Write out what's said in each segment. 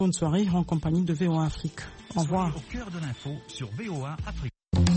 Bonne soirée en compagnie de VOA Afrique. Au revoir. Au cœur de l'info sur VOA Afrique.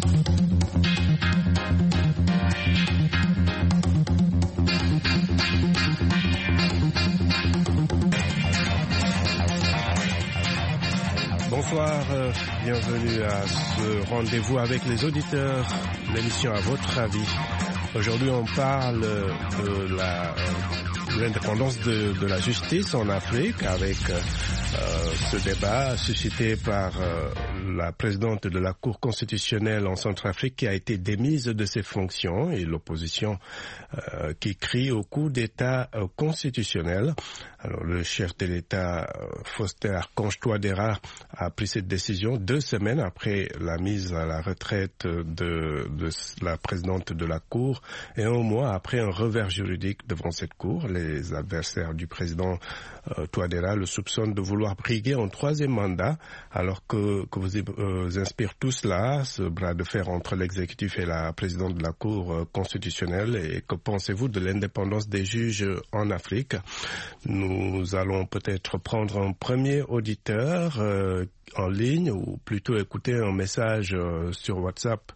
Bonsoir, bienvenue à ce rendez-vous avec les auditeurs, l'émission à votre avis. Aujourd'hui, on parle de l'indépendance de la justice en Afrique avec ce débat suscité par la présidente de la Cour constitutionnelle en Centrafrique qui a été démise de ses fonctions et l'opposition qui crie au coup d'État constitutionnel. Alors, le chef de l'État, Faustin Archange Touadéra, a pris cette décision 2 semaines après la mise à la retraite de la présidente de la Cour et 1 mois après un revers juridique devant cette Cour. Les adversaires du président Touadéra le soupçonnent de vouloir briguer un 3e mandat, alors que vous inspire tout cela, ce bras de fer entre l'exécutif et la présidente de la Cour constitutionnelle. Et que pensez-vous de l'indépendance des juges en Afrique? Nous allons peut-être prendre un premier auditeur en ligne ou plutôt écouter un message sur WhatsApp.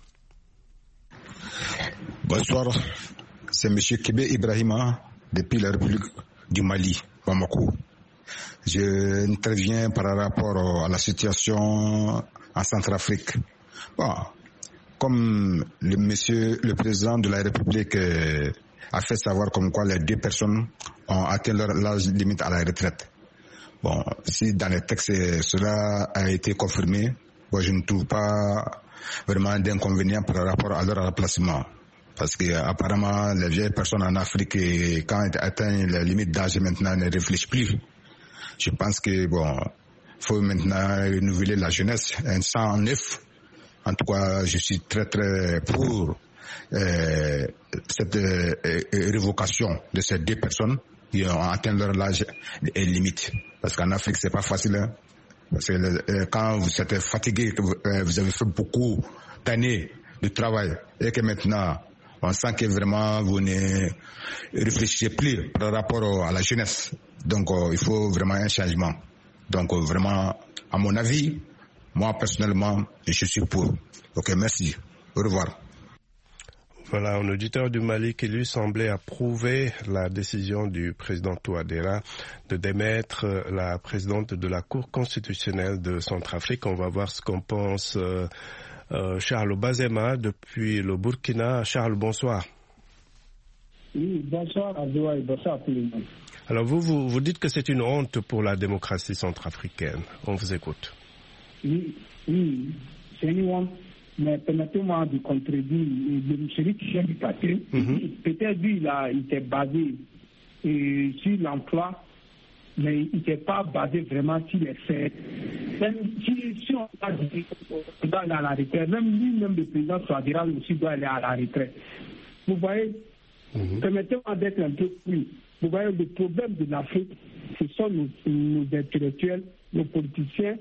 Bonsoir, c'est M. Kébé Ibrahima depuis la République du Mali, Bamako. Je interviens par rapport à la situation en Centrafrique. Bon, comme le président de la République a fait savoir comme quoi les 2 personnes ont atteint leur âge limite à la retraite. Bon, si dans les textes cela a été confirmé, bon, je ne trouve pas vraiment d'inconvénient par rapport à leur remplacement. Parce que apparemment les vieilles personnes en Afrique, quand elles atteignent les limites d'âge maintenant, ne réfléchissent plus. Je pense que bon, faut maintenant renouveler la jeunesse, un sang neuf. En tout cas, je suis très très pour cette révocation de ces 2 personnes qui ont atteint leur âge limite. Parce qu'en Afrique, c'est pas facile. Hein? Parce que quand vous êtes fatigué, que vous avez fait beaucoup d'années de travail et que maintenant on sent que vraiment vous ne réfléchissez plus par rapport à la jeunesse. Donc il faut vraiment un changement. Donc vraiment, à mon avis, moi personnellement, je suis pour. Ok, merci. Au revoir. Voilà, un auditeur du Mali qui lui semblait approuver la décision du président Touadéra de démettre la présidente de la Cour constitutionnelle de Centrafrique. On va voir ce qu'en pense Charles Bazema depuis le Burkina. Charles, bonsoir. Oui, bonsoir à vous et bonsoir à tout le monde. Alors vous dites que c'est une honte pour la démocratie centrafricaine. On vous écoute. Oui, c'est une honte. Mais permettez-moi de contredire celui qui vient du passé. Peut-être lui, il était basé sur l'emploi, mais il n'était pas basé vraiment sur les faits. Même si on doit aller à la retraite, même lui-même le président Touadéra aussi doit aller à la retraite. Vous voyez, permettez-moi d'être un peu plus. Vous voyez, le problème de l'Afrique, ce sont nos intellectuels, nos politiciens,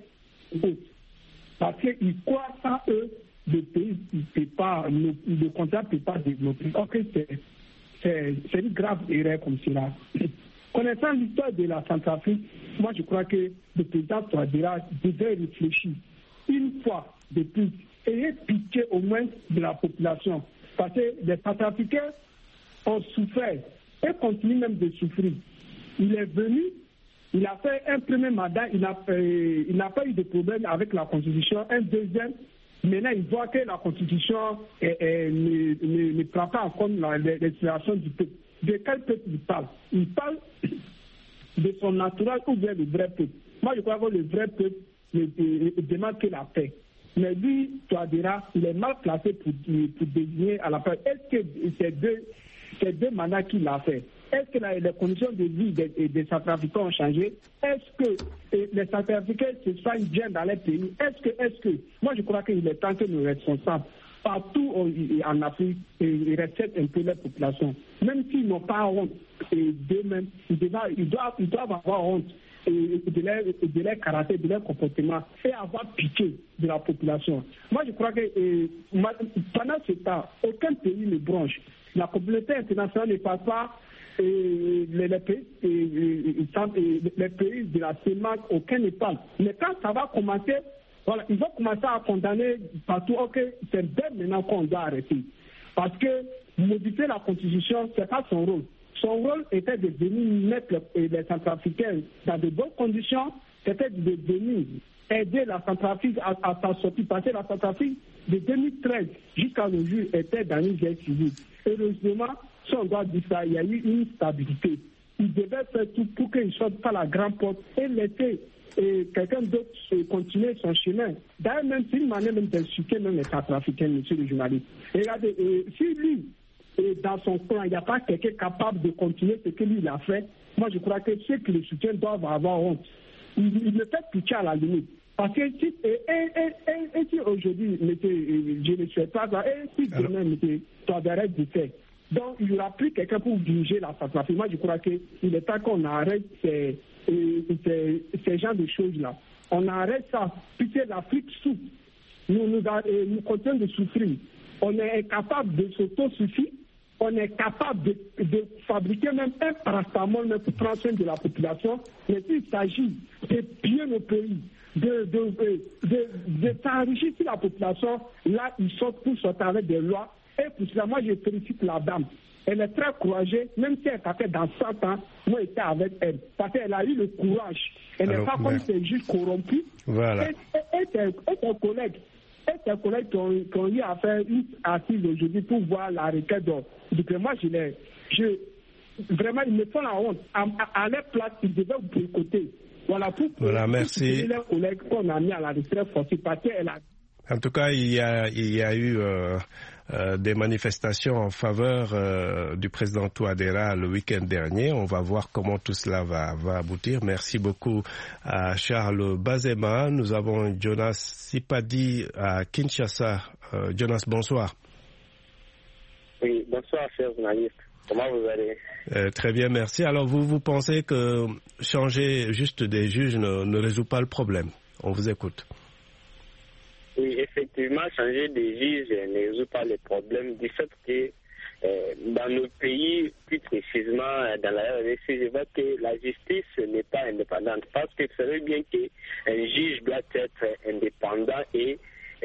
parce qu'ils croient sans eux, le pays ne peut pas, le contrat ne peut pas développer. Ok, c'est une grave erreur comme cela. Connaissant l'histoire de la Centrafrique, moi je crois que le président Touadéra devait réfléchir une fois de plus et pitié au moins de la population. Parce que les Centrafricains ont souffert et continuent même de souffrir. Il est venu, il a fait un premier mandat, il n'a pas eu de problème avec la Constitution, un deuxième. Maintenant, il voit que la Constitution ne prend pas en compte l'inspiration du peuple. De quel peuple il parle? Il parle de son naturel ou bien le vrai peuple. Moi, je crois que le vrai peuple demande que la paix. Mais lui, Touadéra, il est mal placé pour désigner à la paix. Est-ce que ces deux mandats qu'il a fait, est-ce que les conditions de vie des Centrafricains ont changé? Est-ce que les Centrafricains se sentent bien dans les pays? Est-ce que moi je crois qu'il est temps que nos responsables partout en Afrique respectent un peu la population, même s'ils n'ont pas honte d'eux-mêmes, ils doivent avoir honte de leur caractère, de leur comportement et avoir pitié de la population. Moi je crois que pendant ce temps, aucun pays ne bronche. La communauté internationale ne parle pas les pays de la CEMAC, aucun Népal. Mais quand ça va commencer, voilà, ils vont commencer à condamner partout. Ok, c'est dès maintenant qu'on doit arrêter. Parce que modifier la constitution, c'est pas son rôle. Son rôle était de venir mettre les Centrafricains dans de bonnes conditions, c'était de venir aider la Centrafrique à s'en sortir. Parce que la Centrafrique, de 2013 jusqu'à le jour, était dans une guerre civile. Heureusement, si on doit dire ça, il y a eu une stabilité. Il devait faire tout pour qu'il ne sorte pas la grande porte et laisser quelqu'un d'autre continuer son chemin. D'ailleurs, même c'est une manière même d'insulter même les Centrafricains, monsieur le journaliste. Regardez, si lui, dans son plan, il n'y a pas quelqu'un capable de continuer ce que lui il a fait, moi je crois que ceux qui le soutiennent doivent avoir honte. Il le fait pitié à la limite. Parce que si, si aujourd'hui, je ne suis pas ça, et si demain, tu arrêtes de faire. Donc, il n'y aura plus quelqu'un pour diriger la Centrafrique. Moi, je crois qu'il est temps qu'on arrête ces genres de choses-là. On arrête ça. Puisque l'Afrique souffre. Nous continuons de souffrir. On est incapable de s'autosuffire. On est capable de fabriquer même un paracétamol même pour prendre soin de la population. Mais s'il s'agit de piller nos pays, de s'enrichir sur la population, là, ils sortent pour sortir avec des lois. Et pour cela, moi, je félicite la dame. Elle est très courageuse, même si elle était dans 100 ans, moi, j'étais avec elle. Parce qu'elle a eu le courage. Elle n'est pas comme ces juges corrompus. Voilà. Et ses collègues qui ont eu à faire une assise aujourd'hui pour voir la requête donc moi, vraiment, ils me font la honte. À leur place, ils devaient boycotter. Voilà, merci. Les collègues qu'on a mis à la retraite forcée parce qu'elle a... En tout cas, il y a eu des manifestations en faveur du président Touadéra le week-end dernier. On va voir comment tout cela va aboutir. Merci beaucoup à Charles Bazema. Nous avons Jonas Sipadi à Kinshasa. Jonas, bonsoir. Oui, bonsoir, cher journaliste. Comment vous allez? Très bien, merci. Alors, vous pensez que changer juste des juges ne résout pas le problème? On vous écoute. Oui, effectivement, changer des juges ne résout pas les problèmes du fait que dans nos pays, plus précisément dans la RDC, je vois que la justice n'est pas indépendante. Parce que vous savez bien qu'un juge doit être indépendant et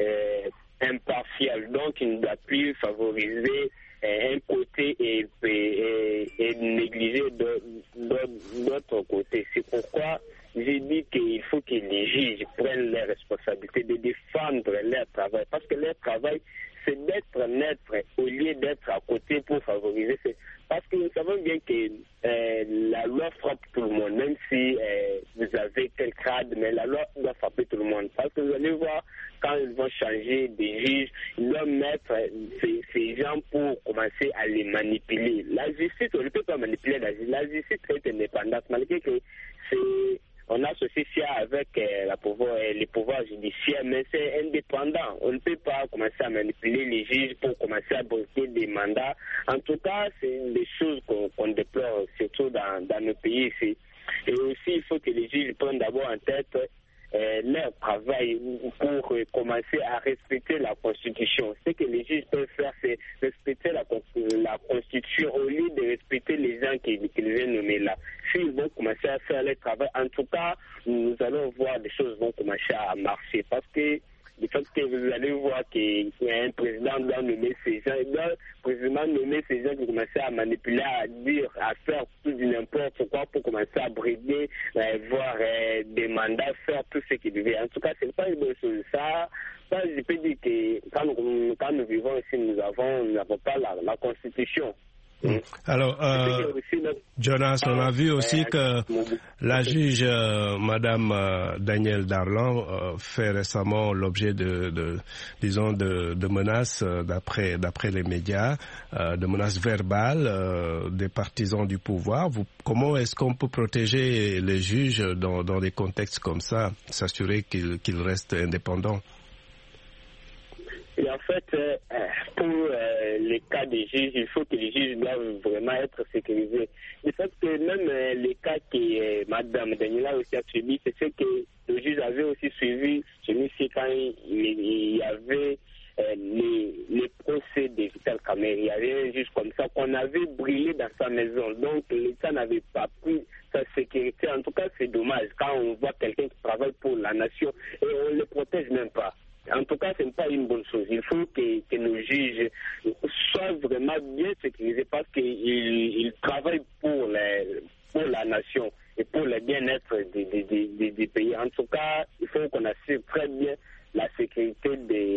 impartial. Donc, il ne doit plus favoriser un côté et négliger d'autre côté. C'est pourquoi j'ai dit qu'il faut que les juges prennent leurs responsabilités de défendre leur travail. Parce que leur travail, c'est d'être neutre au lieu d'être à côté pour favoriser. Parce que nous savons bien que la loi frappe tout le monde, même si vous avez quel grade, mais la loi doit frapper tout le monde. Parce que vous allez voir, quand ils vont changer des juges, ils doivent mettre ces gens pour commencer à les manipuler. La justice, on ne peut pas manipuler la justice. La justice est indépendante, malgré que on associe ça avec les pouvoirs judiciaires, mais c'est indépendant. On ne peut pas commencer à manipuler les juges pour commencer à bloquer des mandats. En tout cas, c'est des choses qu'on déplore, surtout dans nos pays ici. Et aussi, il faut que les juges prennent d'abord en tête leur travail pour commencer à respecter la Constitution. Ce que les juges peuvent faire, c'est respecter la Constitution au lieu de respecter les gens qu'ils viennent nommer là. S'ils vont commencer à faire leur travail, en tout cas, nous allons voir des choses vont commencer à marcher. Parce que le fait que vous allez voir qu'il y a un président doit nommer ces gens, il doit précisément nommer ces gens qui commencent à manipuler, à dire, à faire tout du n'importe quoi pour commencer à brider, voir des mandats, faire tout ce qu'il devait. En tout cas, c'est pas une bonne chose. Ça, je peux dire que quand nous vivons ici, nous n'avons pas la Constitution. Alors, Jonas, on a vu aussi que la juge, Madame Danielle Darlan, fait récemment l'objet de menaces, d'après les médias, de menaces verbales des partisans du pouvoir. Comment est-ce qu'on peut protéger les juges dans des contextes comme ça, s'assurer qu'ils restent indépendants? Et en fait, pour les cas des juges, il faut que les juges doivent vraiment être sécurisés. Le fait que même les cas que Mme Daniela aussi a subi, c'est ce que le juge avait aussi suivi celui-ci quand il y avait les procès de Vital Kamerhe. Il y avait un juge comme ça qu'on avait brûlé dans sa maison. Donc l'État n'avait pas pris sa sécurité. En tout cas, c'est dommage quand on voit quelqu'un qui travaille pour la nation et on ne le protège même pas. En tout cas, ce n'est pas une bonne chose. Il faut que nos juges soient vraiment bien sécurisés parce qu'ils travaillent pour la nation et pour le bien-être des pays. En tout cas, il faut qu'on assure très bien la sécurité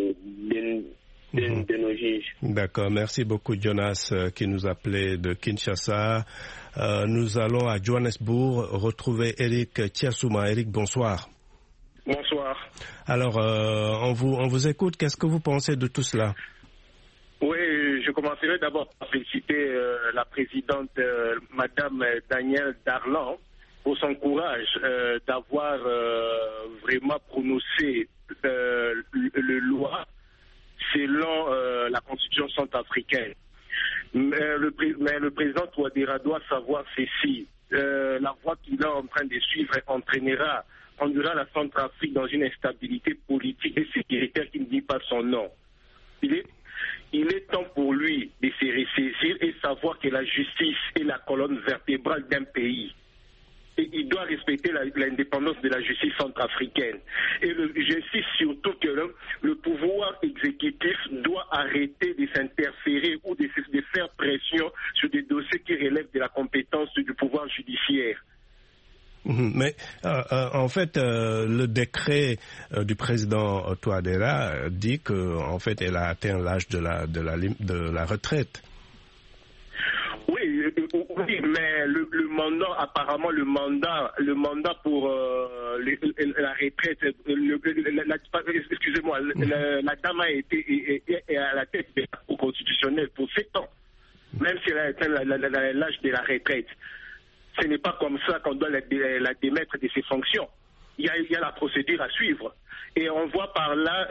de nos juges. D'accord, merci beaucoup Jonas qui nous appelait de Kinshasa. Nous allons à Johannesburg retrouver Eric Tiassouma. Eric, bonsoir. Bonsoir. Alors, on vous écoute. Qu'est-ce que vous pensez de tout cela? Oui, je commencerai d'abord par féliciter la présidente, Madame Danielle Darlan, pour son courage d'avoir vraiment prononcé le loi selon la constitution centrafricaine. Mais le président Touadéra doit savoir ceci. La voie qu'il est en train de suivre conduira la Centrafrique dans une instabilité politique et sécuritaire qui ne dit pas son nom. Il est temps pour lui de se ressaisir et savoir que la justice est la colonne vertébrale d'un pays. Et il doit respecter l'indépendance de la justice centrafricaine. Et j'insiste surtout que le pouvoir exécutif doit arrêter de s'interférer ou de faire pression sur des dossiers qui relèvent de la compétence du pouvoir judiciaire. Mais en fait, le décret du président Touadéra dit qu'en fait, elle a atteint l'âge de la retraite. Oui, mais le mandat pour la retraite, excusez-moi, la dame a été à la tête de la Cour constitutionnelle pour 7 ans, même si elle a atteint l'âge de la retraite. Ce n'est pas comme ça qu'on doit la démettre de ses fonctions. Il y a la procédure à suivre. Et on voit par là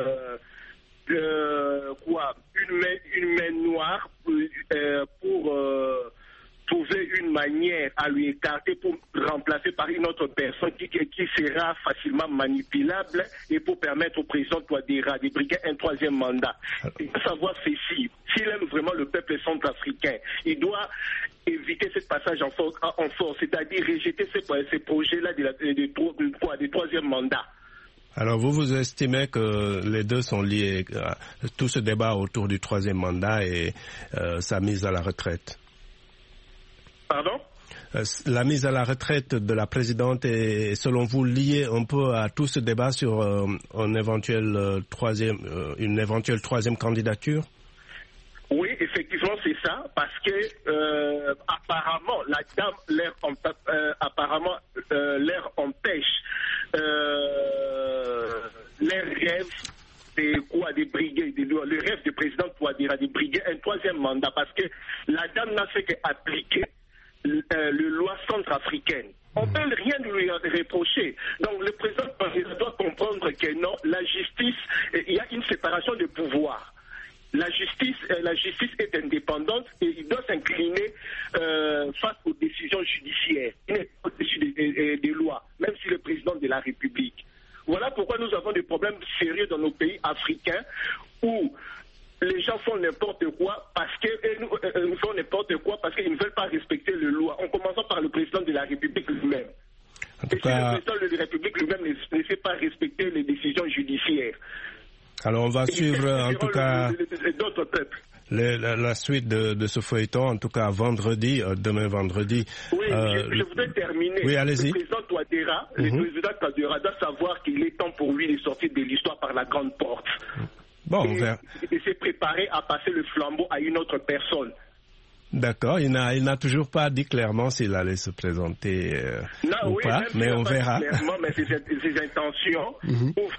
une main noire pour trouver une manière à lui écarter pour remplacer par une autre personne qui sera facilement manipulable et pour permettre au président Touadéra de briguer un 3e mandat. Il faut savoir ceci. S'il aime vraiment le peuple centrafricain, il doit éviter ce passage en force, c'est-à-dire rejeter ces projets-là du 3e mandat. Alors vous estimez que les deux sont liés, tout ce débat autour du 3e mandat et sa mise à la retraite? Pardon? La mise à la retraite de la présidente est, selon vous, liée un peu à tout ce débat sur une éventuelle 3e candidature? Oui, effectivement, c'est ça, parce que apparemment, la dame l'air empêche les rêves de briguer, le rêve du président Touadéra de briguer un 3e mandat, parce que la dame n'a fait qu'appliquer le loi centrafricaine. On ne peut rien lui reprocher. Donc le président doit comprendre que non, la justice, il y a une séparation de pouvoir. La justice est indépendante et il doit s'incliner face aux décisions judiciaires. Il n'est pas au-dessus des lois, même si le président de la République. Voilà pourquoi nous avons des problèmes sérieux dans nos pays africains où les gens font n'importe quoi parce qu'ils ne veulent pas respecter les lois, en commençant par le président de la République lui-même. Et si le président de la République lui-même ne sait pas respecter les décisions judiciaires. Alors on va suivre en tout cas d'autres peuples. La suite de ce feuilleton, en tout cas demain vendredi. Oui, je voudrais terminer. Oui, allez-y. Le président Touadéra, doit savoir qu'il est temps pour lui de sortir de l'histoire par la grande porte. Bon, et s'est préparé à passer le flambeau à une autre personne. D'accord, il n'a toujours pas dit clairement s'il allait se présenter ou pas, mais on verra. Clairement, mais ses intentions prouvent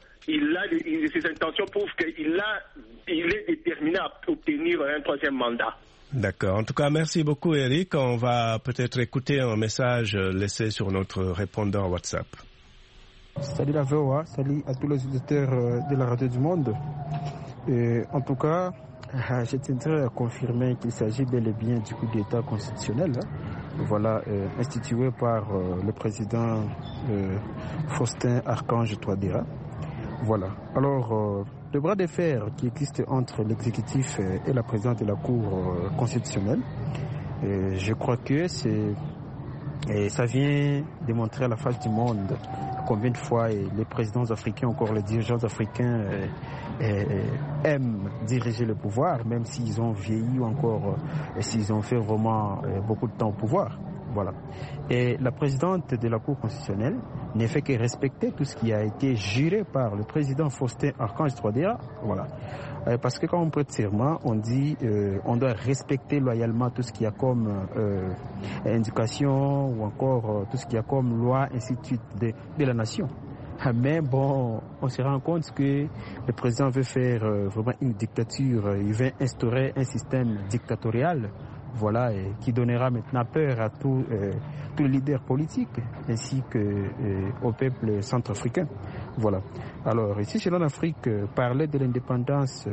qu'il est déterminé à obtenir un 3e mandat. D'accord. En tout cas, merci beaucoup, Eric. On va peut-être écouter un message laissé sur notre répondeur WhatsApp. Salut la VOA, salut à tous les auditeurs de la Radio du Monde. En tout cas, je tiendrai à confirmer qu'il s'agit bel et bien du coup d'État constitutionnel, institué par le président Faustin Archange Touadéra. Voilà. Alors, le bras de fer qui existe entre l'exécutif et la présidente de la Cour constitutionnelle je crois que ça vient démontrer à la face du monde combien de fois les présidents africains, encore les dirigeants africains aiment diriger le pouvoir, même s'ils ont vieilli ou encore s'ils ont fait vraiment beaucoup de temps au pouvoir. Voilà. Et la présidente de la Cour constitutionnelle ne fait que respecter tout ce qui a été juré par le président Faustin Archange Touadéra. Voilà. Parce que quand on prête serment, on dit on doit respecter loyalement tout ce qu'il y a comme indication ou encore tout ce qu'il y a comme loi, ainsi de suite, de la nation. Mais bon, on se rend compte que le président veut faire vraiment une dictature, il veut instaurer un système dictatorial, voilà, qui donnera maintenant peur à tous les leaders politiques ainsi qu'au peuple centrafricain. Voilà. Alors ici chez l'Afrique, parler de l'indépendance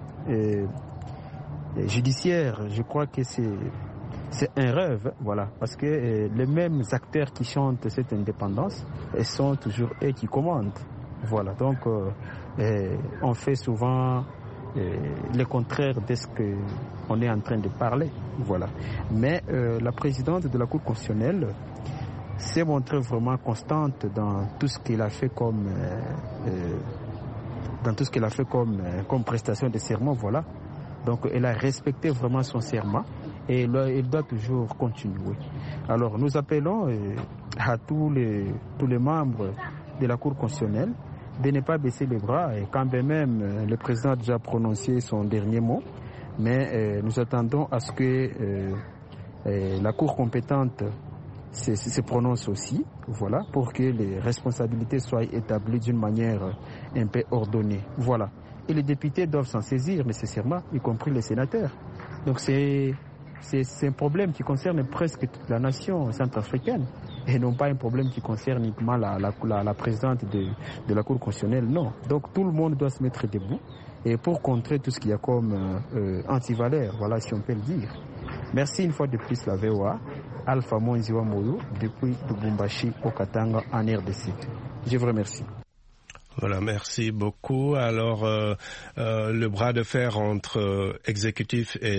judiciaire, je crois que c'est un rêve, voilà, parce que les mêmes acteurs qui chantent cette indépendance sont toujours eux qui commandent. Voilà, donc on fait souvent le contraire de ce qu'on est en train de parler. Voilà. Mais la présidente de la Cour constitutionnelle s'est montrée vraiment constante dans tout ce qu'elle a fait comme prestation de serment. Voilà. Donc elle a respecté vraiment son serment et elle doit toujours continuer. Alors nous appelons à tous les membres de la Cour constitutionnelle de ne pas baisser les bras, et quand même le président a déjà prononcé son dernier mot, mais nous attendons à ce que la Cour compétente se prononce aussi, voilà, pour que les responsabilités soient établies d'une manière un peu ordonnée. Voilà. Et les députés doivent s'en saisir nécessairement, y compris les sénateurs. Donc c'est un problème qui concerne presque toute la nation centrafricaine et non pas un problème qui concerne uniquement la présidente de la Cour constitutionnelle, non. Donc tout le monde doit se mettre debout et pour contrer tout ce qu'il y a comme antivaleur, voilà, si on peut le dire. Merci une fois de plus la VOA, Alpha Monziwa Moyo, depuis Lubumbashi au Katanga en RDC. Je vous remercie. Voilà, merci beaucoup. Alors, le bras de fer entre exécutif et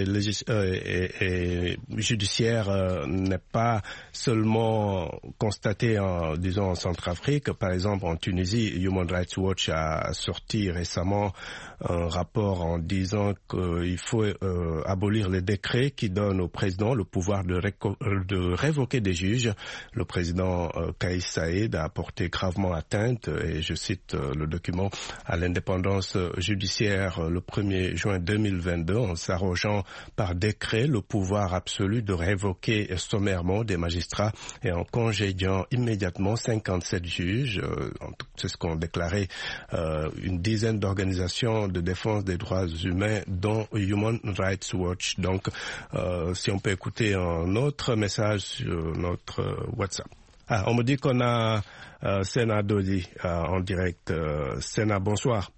judiciaire n'est pas seulement constaté en Centrafrique. Par exemple, en Tunisie, Human Rights Watch a sorti récemment un rapport en disant qu'il faut abolir les décrets qui donnent au président le pouvoir de révoquer des juges. Le président Kais Saied a porté gravement atteinte, et je cite le document, à l'indépendance judiciaire le 1er juin 2022 en s'arrogeant par décret le pouvoir absolu de révoquer sommairement des magistrats et en congédiant immédiatement 57 juges. C'est ce qu'ont déclaré une dizaine d'organisations de défense des droits humains dont Human Rights Watch. Donc, si on peut écouter un autre message sur notre WhatsApp. Ah, on me dit qu'on a Sena Dodi en direct. Sena, bonsoir.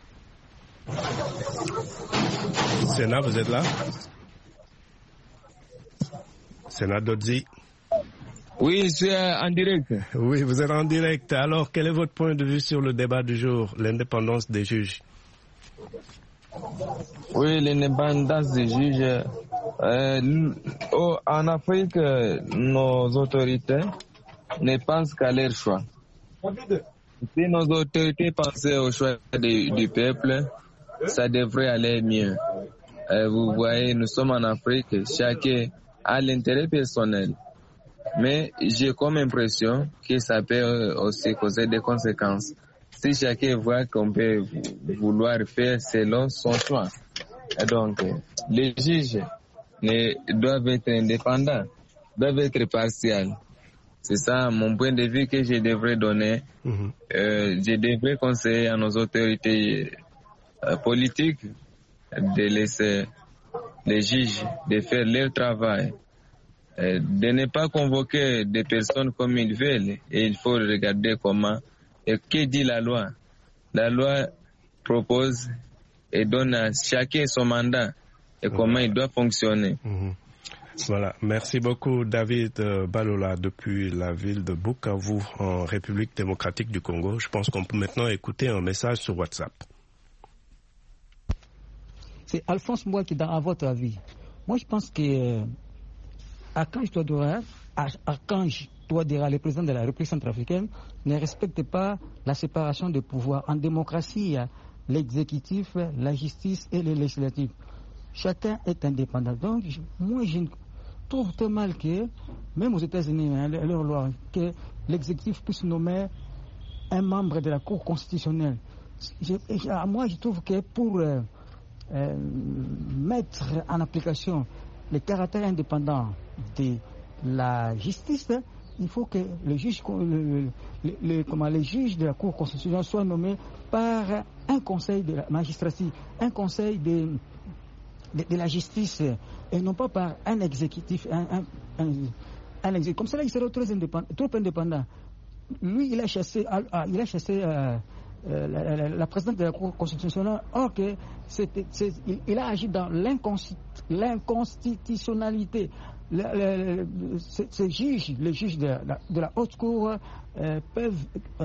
Sena, vous êtes là? Sena Dodi. Oui, je suis en direct. Oui, vous êtes en direct. Alors, quel est votre point de vue sur le débat du jour, l'indépendance des juges? Oui, l'indépendance des juges. En Afrique, nos autorités ne pensent qu'à leur choix. Si nos autorités pensaient au choix du peuple, ça devrait aller mieux. Vous voyez, nous sommes en Afrique, chacun a l'intérêt personnel. Mais j'ai comme impression que ça peut aussi causer des conséquences. Si chacun voit qu'on peut vouloir faire selon son choix. Et donc, les juges doivent être indépendants, doivent être partiels. C'est ça mon point de vue que je devrais donner. Je devrais conseiller à nos autorités politiques de laisser les juges de faire leur travail, de ne pas convoquer des personnes comme ils veulent. Et il faut regarder comment et que dit la loi. La loi propose et donne à chacun son mandat et comment il doit fonctionner. Voilà, merci beaucoup David Balola depuis la ville de Bukavu en République démocratique du Congo. Je pense qu'on peut maintenant écouter un message sur WhatsApp. C'est Alphonse Mboua qui, à votre avis, moi je pense que Archange Touadéra, le président de la République centrafricaine, ne respecte pas la séparation des pouvoirs. En démocratie, il y a l'exécutif, la justice et le législatif. Chacun est indépendant. Donc, moi, je trouve très mal que, même aux États-Unis, leur loi, que l'exécutif puisse nommer un membre de la Cour constitutionnelle. Moi, je trouve que pour mettre en application le caractère indépendant de la justice, il faut que les juges de la Cour constitutionnelle soient nommés par un conseil de la magistrature, un conseil de la justice, et non pas par un exécutif. Comme cela, il sera trop indépendant. Lui, il a chassé la présidente de la Cour constitutionnelle, or que il a agi dans l'inconstitutionnalité. Les juges de la haute cour peuvent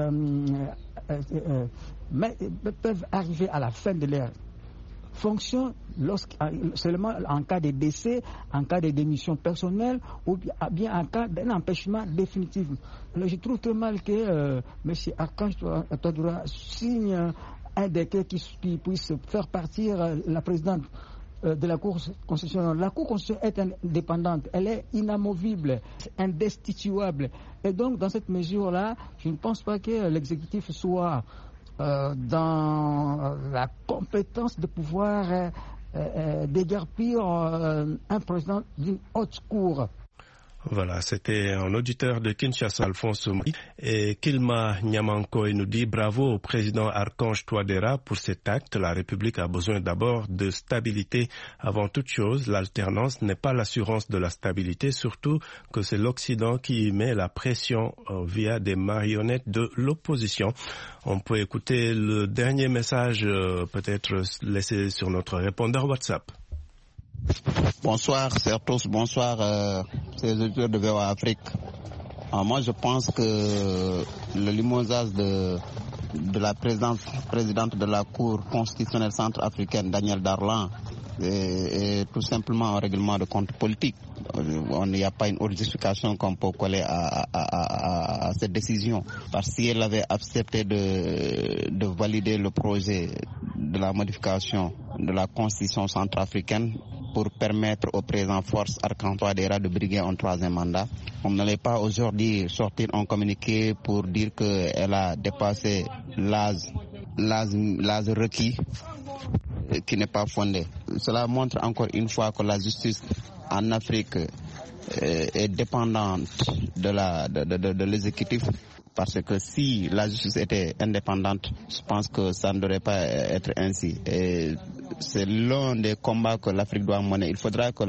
arriver à la fin de leur fonction seulement en cas de décès, en cas de démission personnelle ou bien en cas d'un empêchement définitif. Alors, je trouve très mal que M. Archange Touadéra signe un décret qui puisse faire partir la présidente de la Cour constitutionnelle. La Cour constitutionnelle est indépendante, elle est inamovible, indestituable. Et donc, dans cette mesure-là, je ne pense pas que l'exécutif soit dans la compétence de pouvoir déguerpir un président d'une haute cour. Voilà, c'était un auditeur de Kinshasa, Alphonse Moui. Et Kilma Nyamanko nous dit bravo au président Archange Touadéra pour cet acte. La République a besoin d'abord de stabilité avant toute chose. L'alternance n'est pas l'assurance de la stabilité, surtout que c'est l'Occident qui y met la pression via des marionnettes de l'opposition. On peut écouter le dernier message peut-être laissé sur notre répondeur WhatsApp. Bonsoir, c'est tous. Bonsoir, c'est les auditeurs de VOA Afrique. Moi, je pense que le limogeage de la présidente de la Cour constitutionnelle centrafricaine, Daniel Darlan, est tout simplement un règlement de compte politique. Il n'y a pas une autre justification qu'on peut coller à cette décision. Parce que si elle avait accepté de valider le projet de la modification de la Constitution centrafricaine pour permettre au président Force Archange Touadéra de briguer un troisième mandat, on n'allait pas aujourd'hui sortir un communiqué pour dire qu'elle a dépassé l'âge requis qui n'est pas fondé. Cela montre encore une fois que la justice en Afrique est dépendante de l'exécutif. Parce que si la justice était indépendante, je pense que ça ne devrait pas être ainsi. Et c'est l'un des combats que l'Afrique doit mener. Il faudra que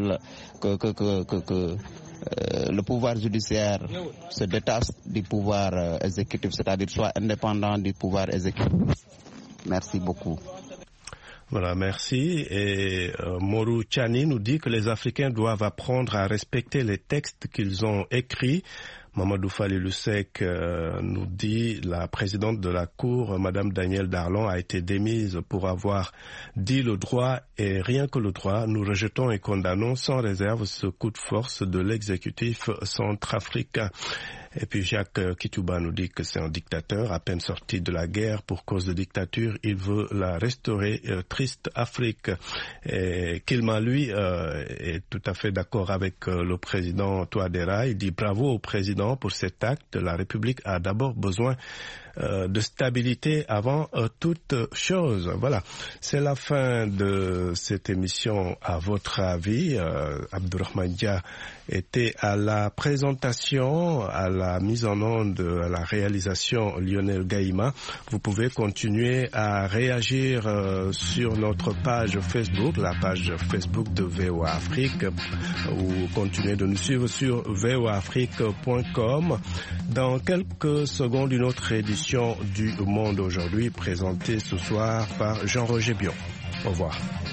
le pouvoir judiciaire se détache du pouvoir exécutif, c'est-à-dire soit indépendant du pouvoir exécutif. Merci beaucoup. Voilà, merci. Et Moru Chani nous dit que les Africains doivent apprendre à respecter les textes qu'ils ont écrits. Mamadou Falilusek nous dit la présidente de la Cour, Madame Danielle Darlan, a été démise pour avoir dit le droit et rien que le droit. Nous rejetons et condamnons sans réserve ce coup de force de l'exécutif centrafricain. Et puis Jacques Kitouba nous dit que c'est un dictateur à peine sorti de la guerre pour cause de dictature. Il veut la restaurer. Triste Afrique. Et Kilma, lui, est tout à fait d'accord avec le président Touadéra. Il dit bravo au président pour cet acte. La République a d'abord besoin de stabilité avant toute chose. Voilà, c'est la fin de cette émission. À votre avis, Abdourahmane Dia était à la présentation, à la mise en onde, à la réalisation Lionel Gaïma. Vous pouvez continuer à réagir sur notre page Facebook, la page Facebook de VOA Afrique, ou continuer de nous suivre sur voaafrique.com. Dans quelques secondes, une autre édition du Monde aujourd'hui, présentée ce soir par Jean-Roger Bion. Au revoir.